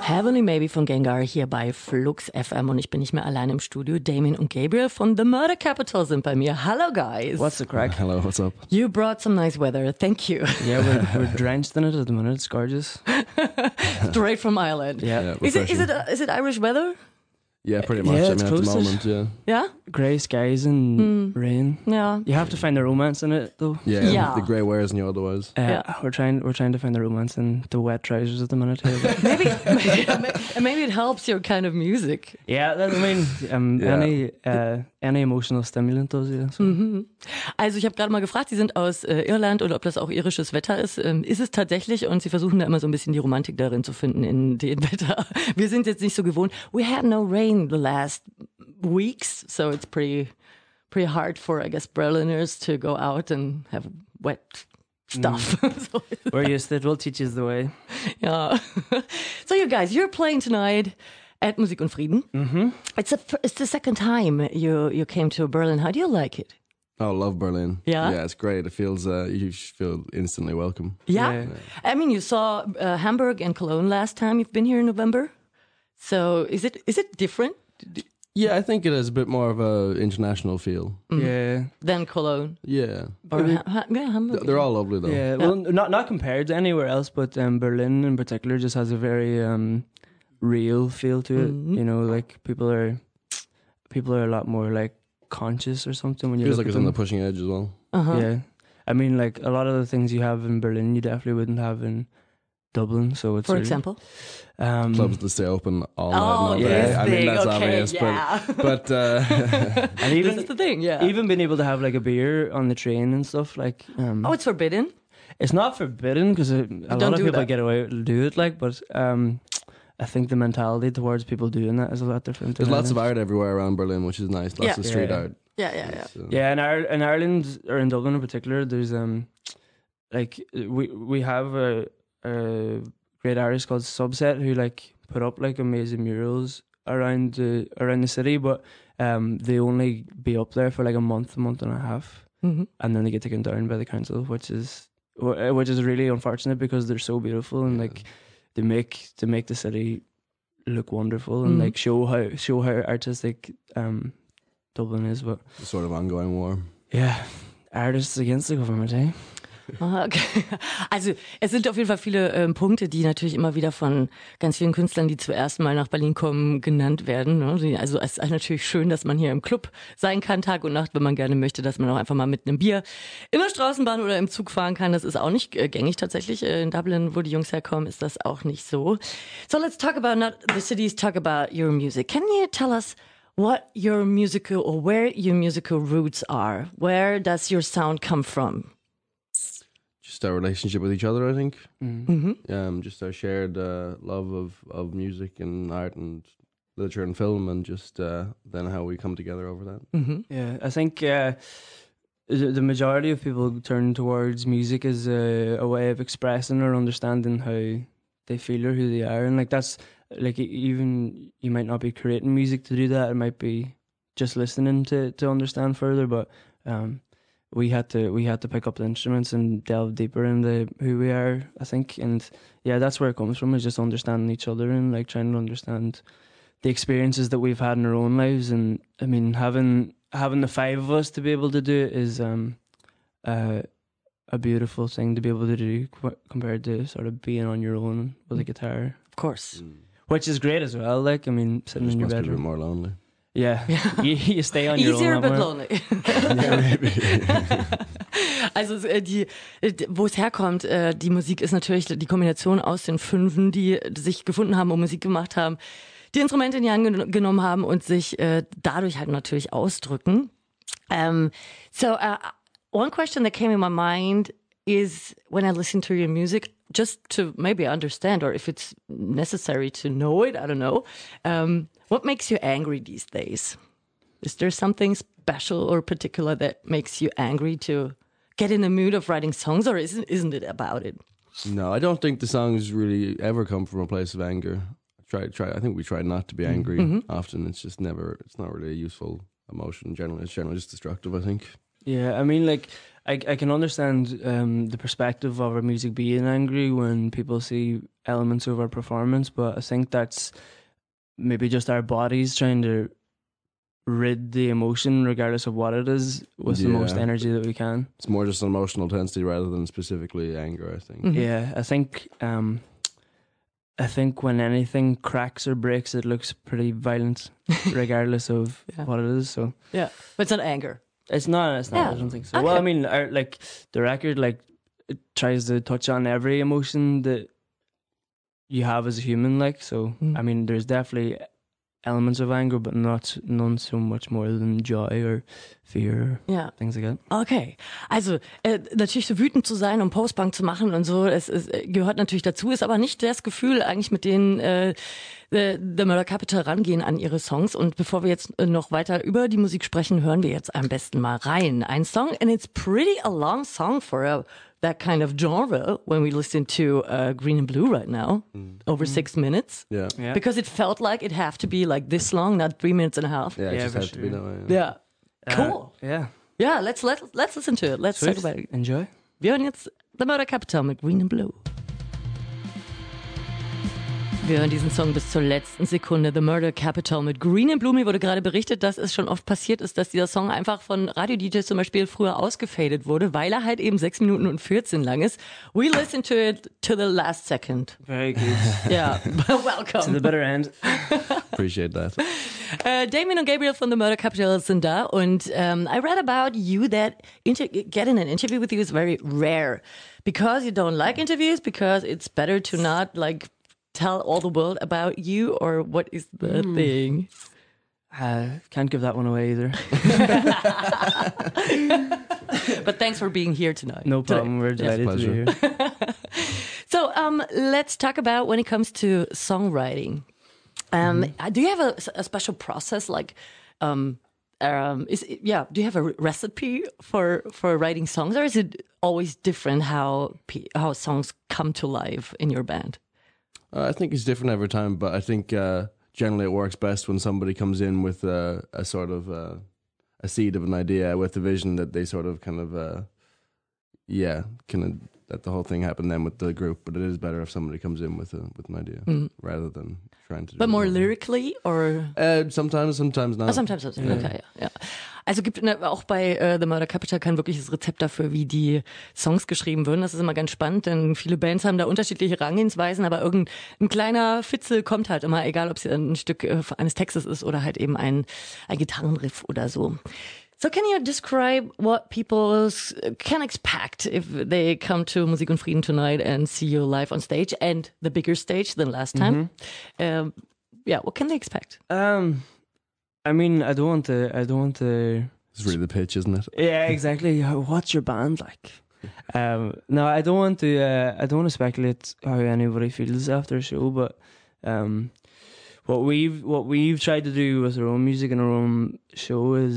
Heavenly Maybe von Gengar hier bei Flux FM und ich bin nicht mehr allein im Studio. Damien und Gabriel von The Murder Capital sind bei mir. Hello guys. What's the crack? Hello, what's up? You brought some nice weather. Thank you. Yeah, we're drenched in it at the minute. It's gorgeous. Straight from Ireland. Yeah. Is it Irish weather? Yeah, pretty much. Yeah, I it's mean, at the close-ish. moment, yeah. Yeah? Grey skies and rain. Yeah. You have to find the romance in it, though. Yeah, the grey wears on you otherwise. We're trying to find the romance in the wet trousers at the minute here. But Maybe it helps your kind of music. yeah, I mean, any emotional stimulant does, yeah. So. Also ich habe gerade mal gefragt, Sie sind aus Irland oder ob das auch irisches Wetter ist. Ist es tatsächlich und Sie versuchen da immer so ein bisschen die Romantik darin zu finden in dem Wetter. Wir sind jetzt nicht so gewohnt. We had no rain the last weeks, so it's pretty hard for, I guess, Berliners to go out and have wet stuff. So, We're used to it. We'll teach you the way. yeah. So you guys, you're playing tonight at Musik und Frieden. Mm-hmm. It's the second time you came to Berlin. How do you like it? Oh, love Berlin. Yeah? Yeah, it's great. It feels, you feel instantly welcome. Yeah. I mean, you saw Hamburg and Cologne last time. You've been here in November. So is it different? Yeah, I think it has a bit more of a international feel. Yeah. Than Cologne? Yeah. Or Hamburg? They're all lovely though. Yeah, well, not compared to anywhere else, but Berlin in particular just has a very real feel to it. Mm-hmm. You know, like people are a lot more like conscious or something when you Feels look like it's at on them. the pushing edge as well. Uh-huh. Yeah, I mean, like a lot of the things you have in Berlin, you definitely wouldn't have in Dublin. So it's For really, example? Clubs that stay open all night and all yeah. day. this I mean, thing, that's okay, obvious, yeah. but and even This is the thing, yeah. even being able to have like a beer on the train and stuff like. Oh, it's forbidden? It's not forbidden because a lot don't of do people that. get away to do it, like, but I think the mentality towards people doing that is a lot different. there's in lots of Ireland. art everywhere around Berlin, which is nice. Lots Yeah. of street Yeah. art. Yeah. So. Yeah, in Ireland or in Dublin in particular, there's like we have a great artist called Subset who like put up like amazing murals around the city, but they only be up there for like a month and a half, Mhm. and then they get taken down by the council, which is really unfortunate because they're so beautiful and like they make the city look wonderful and like show how artistic Dublin is, but The sort of ongoing war. yeah, artists against the government, eh? Ah, okay. Also es sind auf jeden Fall viele Punkte, die natürlich immer wieder von ganz vielen Künstlern, die zum ersten Mal nach Berlin kommen, genannt werden. Ne? Also es ist natürlich schön, dass man hier im Club sein kann, Tag und Nacht, wenn man gerne möchte, dass man auch einfach mal mit einem Bier in der Straßenbahn oder im Zug fahren kann. Das ist auch nicht gängig tatsächlich. In Dublin, wo die Jungs herkommen, ist das auch nicht so. So let's talk about not the cities, talk about your music. Can you tell us what your musical or where your musical roots are? Where does your sound come from? Just our relationship with each other, I think. Mm-hmm. Just our shared love of music and art and literature and film, and just then how we come together over that. Mm-hmm. Yeah, I think the majority of people turn towards music as a way of expressing or understanding how they feel or who they are, and like that's like even you might not be creating music to do that. It might be just listening to understand further, but we had to pick up the instruments and delve deeper into who we are, I think. And yeah, that's where it comes from, is just understanding each other and like trying to understand the experiences that we've had in our own lives. And I mean, having the five of us to be able to do it is a beautiful thing to be able to do compared to sort of being on your own with a guitar, Of course. which is great as well. Like, I mean, sitting Just in your must be a bit bedroom. more lonely. Yeah, you stay on your Easier own. but a lot more. lonely. Yeah, maybe. Also wo es herkommt, die Musik ist natürlich die Kombination aus den Fünfen, die sich gefunden haben und Musik gemacht haben, die Instrumente in die Hand genommen haben und sich dadurch halt natürlich ausdrücken. So one question that came in my mind is when I listen to your music, just to maybe understand, or if it's necessary to know it, I don't know. What makes you angry these days? Is there something special or particular that makes you angry to get in the mood of writing songs, or isn't it about it? No, I don't think the songs really ever come from a place of anger. I think we try not to be angry often. It's just never. It's not really a useful emotion. Generally, it's generally just destructive, I think. Yeah, I mean, like, I can understand the perspective of our music being angry when people see elements of our performance, but I think that's maybe just our bodies trying to rid the emotion, regardless of what it is, with the most energy that we can. It's more just an emotional intensity rather than specifically anger, I think. Mhm. Yeah, I think when anything cracks or breaks, it looks pretty violent, regardless of what it is. So Yeah, but it's not anger. it's not. It's not. Yeah. I don't think so. Okay. Well, I mean, like the record, like it tries to touch on every emotion that you have as a human. Like, so I mean, there's definitely elements of anger, but none so much more than joy or fear, Ja. things like that. Okay, also natürlich so wütend zu sein und Postpunk zu machen und so, es gehört natürlich dazu, ist aber nicht das Gefühl eigentlich, mit denen The Murder Capital rangehen an ihre Songs. Und bevor wir jetzt noch weiter über die Musik sprechen, hören wir jetzt am besten mal rein. Ein Song, and it's pretty a long song for that kind of genre when we listen to Green and Blue right now, over 6 minutes. Yeah. Yeah. Because it felt like it have to be like this long, not 3 minutes and a half. Yeah, it Yeah, just for had to be sure. that way. Yeah. Cool. Yeah. Yeah, let's listen to it. Let's talk about it. Enjoy. Wir hören jetzt The Murder Capital mit Green and Blue. Wir hören diesen Song bis zur letzten Sekunde. The Murder Capital mit Green and Blue. Mir wurde gerade berichtet, dass es schon oft passiert ist, dass dieser Song einfach von Radio-DJs zum Beispiel früher ausgefadet wurde, weil er halt eben 6 Minuten und 14 lang ist. We listen to it to the last second. Very good. Ja, To welcome. the better end. Appreciate that. Damien und Gabriel von The Murder Capital sind da und I read about you that getting an interview with you is very rare because you don't like interviews, because it's better to not like tell all the world about you, or what is the thing? Can't give that one away either. But thanks for being here tonight. No problem. We're delighted to be pleasure. here. So let's talk about when it comes to songwriting. Do you have a special process, like do you have a recipe for writing songs, or is it always different how songs come to life in your band? I think it's different every time, but I think generally it works best when somebody comes in with a sort of a seed of an idea, with the vision that they sort of kind of let the whole thing happen then with the group. But it is better if somebody comes in with an idea rather than trying to. But more lyrically, or sometimes not. Oh, sometimes. Okay, ja. Also gibt auch bei The Murder Capital kein wirkliches Rezept dafür, wie die Songs geschrieben würden. Das ist immer ganz spannend, denn viele Bands haben da unterschiedliche Herangehensweisen, aber irgendein kleiner Fitzel kommt halt immer, egal ob es ein Stück eines Textes ist oder halt eben ein Gitarrenriff oder so. So can you describe what people can expect if they come to Musik und Frieden tonight and see you live on stage, and the bigger stage than last time? What can they expect? I mean, I don't want to. It's really the pitch, isn't it? Yeah, exactly. What's your band like? No, I don't want to. I don't want to speculate how anybody feels after a show, but what we've tried to do with our own music and our own show is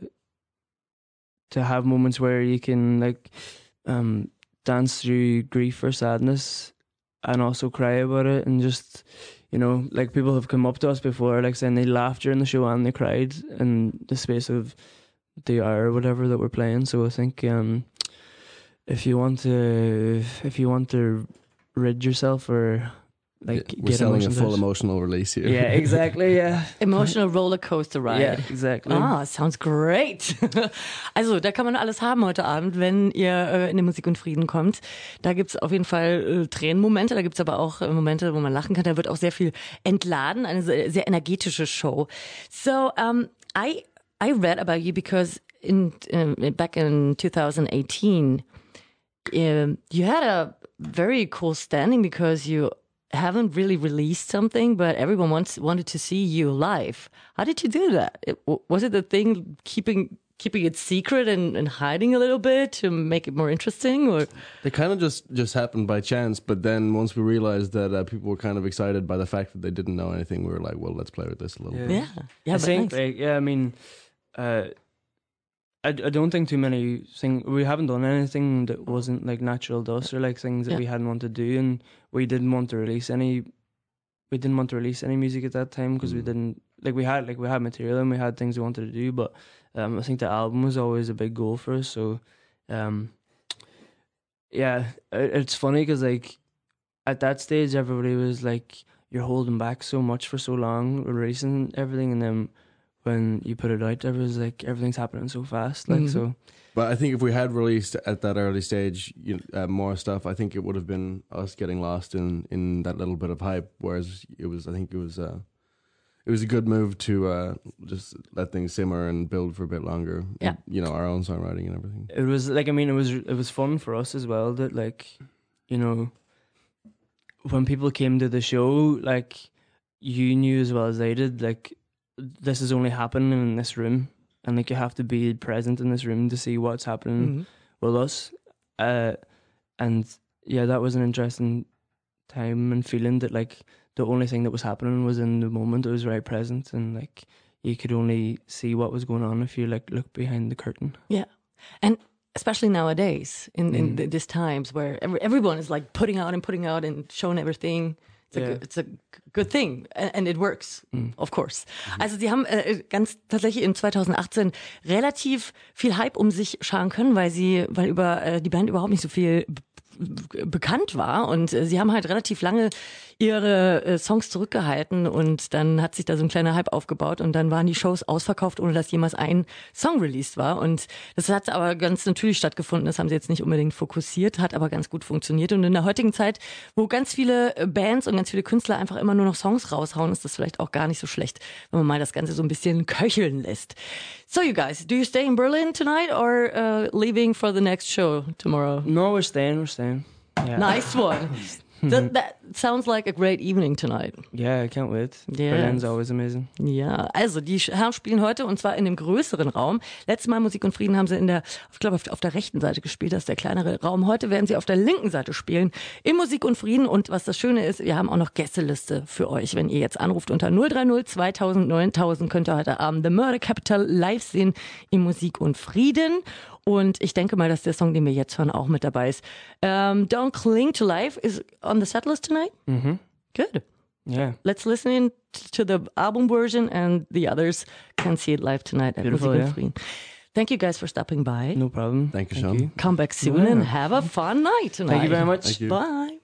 to have moments where you can like dance through grief or sadness and also cry about it, and just, you know, like people have come up to us before, like saying they laughed during the show and they cried in the space of the hour or whatever that we're playing. So I think if you want to rid yourself or like We're get selling a emotions full out. emotional release here. Yeah, exactly. Yeah, Emotional roller coaster ride. yeah, exactly. Ah, sounds great. Also, da kann man alles haben heute Abend, wenn ihr in den Musik und Frieden kommt. Da gibt's auf jeden Fall Tränenmomente, da gibt's aber auch Momente, wo man lachen kann. Da wird auch sehr viel entladen, eine sehr energetische Show. So, I read about you because back in 2018, you had a very cool standing because you haven't really released something, but everyone wanted to see you live. How did you do that? Was it the thing keeping it secret and hiding a little bit to make it more interesting, or? They kind of just happened by chance, but then once we realized that people were kind of excited by the fact that they didn't know anything, we were like, well, let's play with this a little bit. Yeah, I but think, nice. like, I mean, I don't think too many things. We haven't done anything that wasn't like natural to us, or like things that we hadn't wanted to do, and we didn't want to release any. We didn't want to release any music at that time because we didn't we had material and we had things we wanted to do, but I think the album was always a big goal for us. So it's funny because like at that stage everybody was like, you're holding back so much for so long releasing everything, and then when you put it out, everyone's like, everything's happening so fast, like so. But I think if we had released at that early stage more stuff, I think it would have been us getting lost in that little bit of hype. Whereas it was a good move to just let things simmer and build for a bit longer. Yeah, and, our own songwriting and everything. It was like, I mean, it was fun for us as well. That like, when people came to the show, like you knew as well as they did, like this is only happening in this room. And like you have to be present in this room to see what's happening with us. And yeah, that was an interesting time and feeling that like the only thing that was happening was in the moment. It was very present, and like you could only see what was going on if you like look behind the curtain. Yeah, and especially nowadays in these times where everyone is like putting out and showing everything. It's a good thing and it works, of course. Also sie haben ganz tatsächlich in 2018 relativ viel Hype um sich scharen können, weil über die Band überhaupt nicht so viel bekannt war, und sie haben halt relativ lange ihre Songs zurückgehalten, und dann hat sich da so ein kleiner Hype aufgebaut und dann waren die Shows ausverkauft, ohne dass jemals ein Song released war, und das hat aber ganz natürlich stattgefunden. Das haben sie jetzt nicht unbedingt fokussiert, hat aber ganz gut funktioniert, und in der heutigen Zeit, wo ganz viele Bands und ganz viele Künstler einfach immer nur noch Songs raushauen, ist das vielleicht auch gar nicht so schlecht, wenn man mal das Ganze so ein bisschen köcheln lässt. So you guys, do you stay in Berlin tonight or leaving for the next show tomorrow? No, we're staying. Yeah. Nice one. That sounds like a great evening tonight. Yeah, I can't wait. Yes. Berlin's always amazing. Ja, also die Herren spielen heute, und zwar in dem größeren Raum. Letztes Mal Musik und Frieden haben sie ich glaube auf der rechten Seite gespielt, das ist der kleinere Raum. Heute werden sie auf der linken Seite spielen in Musik und Frieden, und was das Schöne ist, wir haben auch noch Gästeliste für euch. Wenn ihr jetzt anruft unter 030 2000 9000, könnt ihr heute Abend The Murder Capital live sehen in Musik und Frieden. Und ich denke mal, dass der Song, den wir jetzt hören, auch mit dabei ist. Don't Cling to Life is on the setlist tonight? Good. Yeah. Let's listen in to the album version, and the others can see it live tonight at Musik und Frieden. Thank you guys for stopping by. No problem. Thank you, Sean. Come back soon and have a fun night tonight. Thank you very much. Thank you. Bye.